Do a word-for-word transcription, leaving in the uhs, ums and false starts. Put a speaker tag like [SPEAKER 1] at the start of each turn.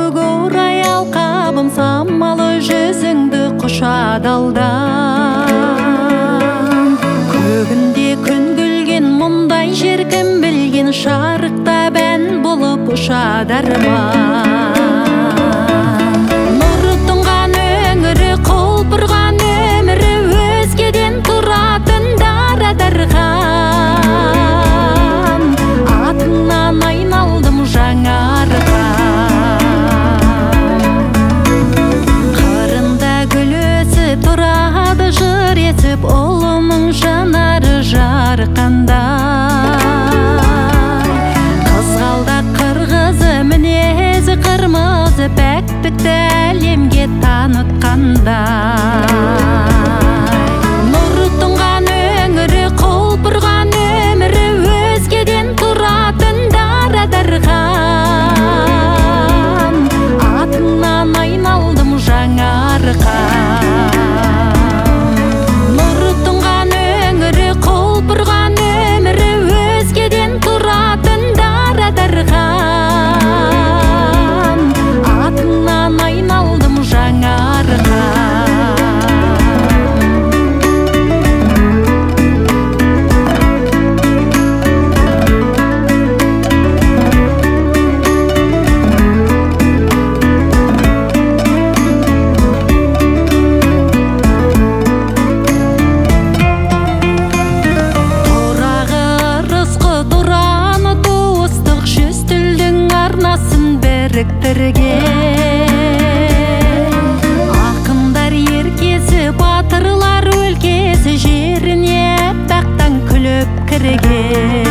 [SPEAKER 1] Көк орай алқабым самалы жүзіңді құшады алдан. Көгінде күн күлген мұндай жер кім білген, шарықта бән болып ұшады арман. Нұры тұнған өңірі, құлпырған өмірі, өзгеден тұратын дара дархан. Атыңнан айналдым жаңарған. Қырында гүл өсіп тұрады жыр етіп, ұлының жанары жарқандай. Қызғалдақ қырғызы, мінезі қырмызы, пәктікті әлемге танытқандай. Нұры тұнған өңірі, құлпырған өмірі, өзгеден тұратын дара дархан. Атыңнан айналдым жаңарған. Нұры тұнған өңірі, құлпырған өмірі, өзгеден тұратын дара дархан. Атыңнан айналдым жаңарған. Ақындар еркесі, батырлар өлкесі, жеріне әппақтан күліп кірген.